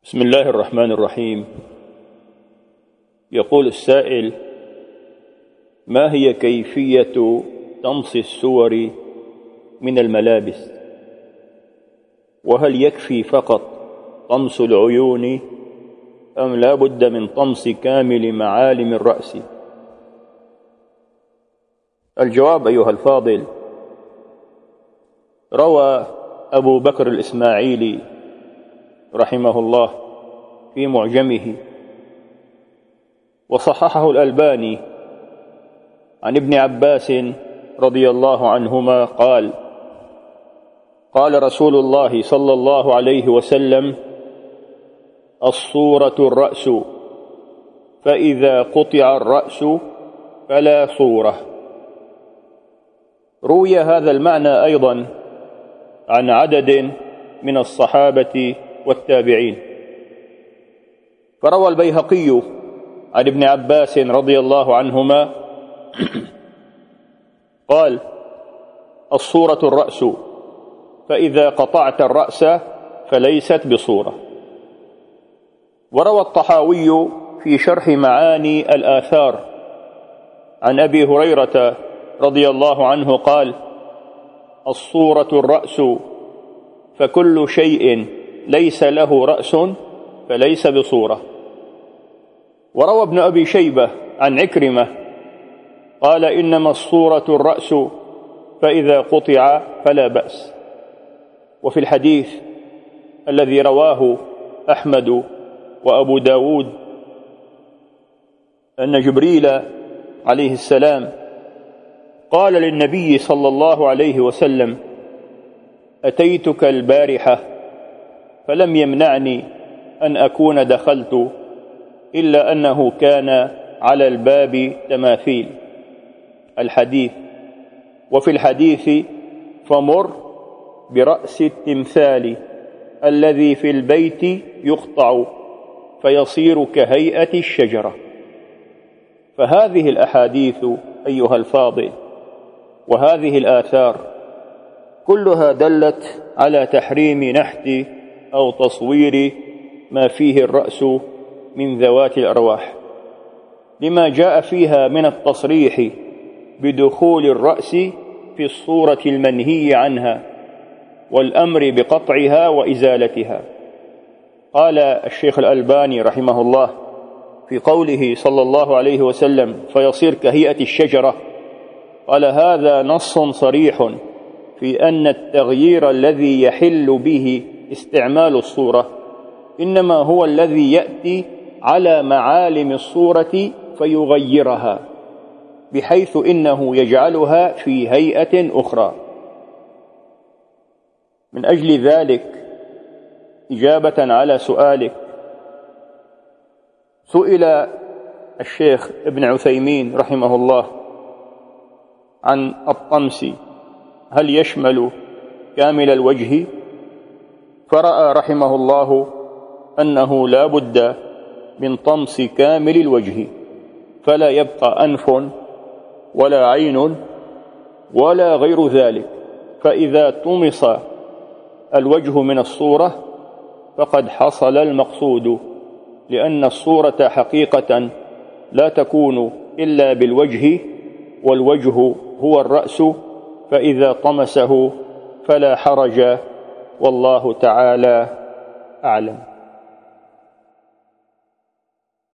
بسم الله الرحمن الرحيم. يقول السائل: ما هي كيفية طمس السور من الملابس؟ وهل يكفي فقط طمس العيون أم لا بد من طمس كامل معالم الرأس؟ الجواب أيها الفاضل: روى أبو بكر الإسماعيلي رحمه الله في معجمه، وصححه الألباني، عن ابن عباس رضي الله عنهما قال: قال رسول الله صلى الله عليه وسلم: الصورة الرأس، فإذا قطع الرأس فلا صورة. روي هذا المعنى أيضا عن عدد من الصحابة والتابعين، فروى البيهقي عن ابن عباس رضي الله عنهما قال: الصورة الرأس، فإذا قطعت الرأس فليست بصورة. وروى الطحاوي في شرح معاني الآثار عن أبي هريرة رضي الله عنه قال: الصورة الرأس، فكل شيء ليس له رأس فليس بصورة. وروى ابن أبي شيبة عن عكرمة قال: إنما الصورة الرأس، فإذا قطع فلا بأس. وفي الحديث الذي رواه أحمد وأبو داود أن جبريل عليه السلام قال للنبي صلى الله عليه وسلم: أتيتك البارحة فلم يمنعني أن أكون دخلت، إلا أنه كان على الباب تماثيل. الحديث. وفي الحديث: فمر برأس التمثال الذي في البيت يقطع فيصير كهيئة الشجرة. فهذه الأحاديث أيها الفاضل وهذه الآثار كلها دلت على تحريم نحت أو تصوير ما فيه الرأس من ذوات الأرواح، لما جاء فيها من التصريح بدخول الرأس في الصورة المنهي عنها والأمر بقطعها وإزالتها. قال الشيخ الألباني رحمه الله في قوله صلى الله عليه وسلم: فيصير كهيئة الشجرة، قال: هذا نص صريح في أن التغيير الذي يحل به استعمال الصورة إنما هو الذي يأتي على معالم الصورة فيغيرها، بحيث إنه يجعلها في هيئة أخرى. من أجل ذلك، إجابة على سؤالك، سئل الشيخ ابن عثيمين رحمه الله عن الطمس هل يشمل كامل الوجه، فرأى رحمه الله أنه لا بد من طمس كامل الوجه، فلا يبقى أنف ولا عين ولا غير ذلك. فإذا طمس الوجه من الصورة فقد حصل المقصود، لأن الصورة حقيقة لا تكون إلا بالوجه، والوجه هو الرأس، فإذا طمسه فلا حرج، والله تعالى أعلم.